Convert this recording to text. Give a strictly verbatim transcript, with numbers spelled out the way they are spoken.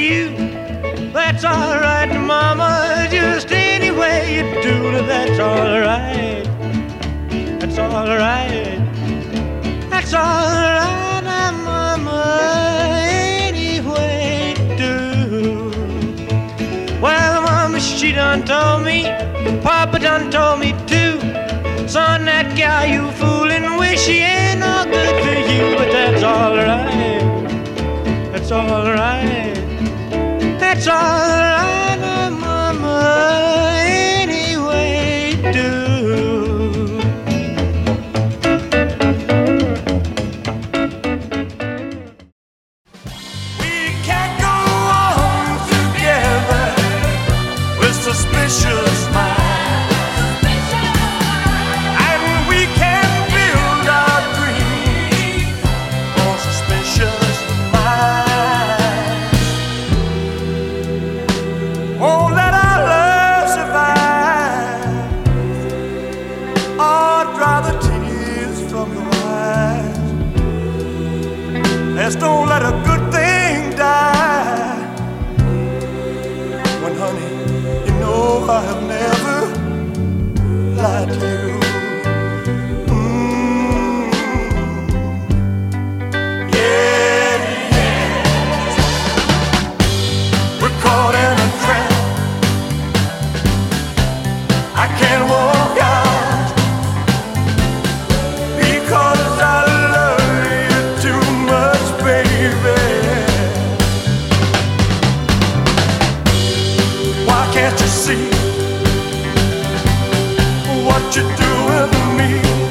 you. That's alright, mama, just any way you do it, that's alright. That's alright. That's alright, mama, any way you do. Well, mama, she done told me, papa done told me too. Son, that gal you foolin' with, she ain't no good for you, but that's alright. That's alright. That's alright, mama, any way you do. We can't go on together with suspicious minds. Let's don't let a good thing die. When, honey, you know I have never lied to you. Mm. Yeah, yeah. We're caught in a trap. I can't walk out because I can't you see what you're doing to me?